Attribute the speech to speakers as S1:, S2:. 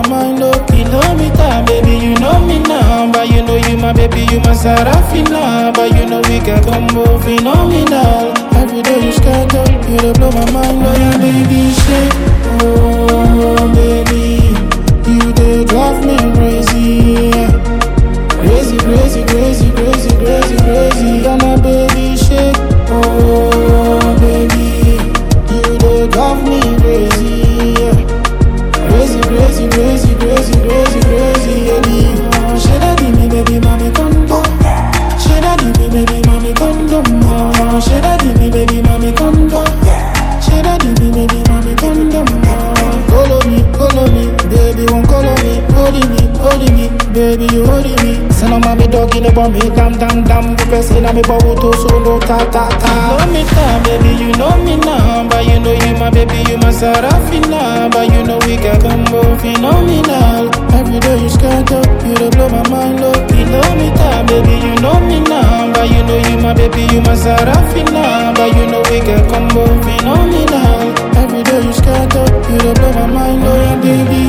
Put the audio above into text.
S1: my mind, oh, kilometer, baby, you know me now. But you know you my baby, you my Sarafina. But you know we can combo phenomenal. Every day you scatter, you dey blow my mind, oh yeah, baby, shake. Oh, baby, you dey drive me crazy, yeah. Crazy, crazy, crazy, crazy, crazy, crazy. Yeah, my baby, shake. Oh, baby, you dey drive me crazy, yeah. Crazy, crazy, crazy, crazy, crazy, crazy, baby. Oh, shake that in me, baby, mommy, come down. Shake that in me, baby, mommy, come down. Oh, shake that in me, baby, mommy, come down. Shake that in me, baby, mommy, come down. Follow me, baby, won't follow me. Holding me, baby, you holding me. Say no mommy dog in the bomb, me damn. The person I'm about to solo ta. Kilometer, baby, you know me now. But you know you my baby, you my Sarafina. But you know we can combo phenomenal. Every day you scatter, you dey blow my mind, oh. Kilometer, baby, you know me now. But you know you my baby, you my Sarafina. But you know we can combo phenomenal. Every day you scatter, you dey blow my mind, oh yeah, baby.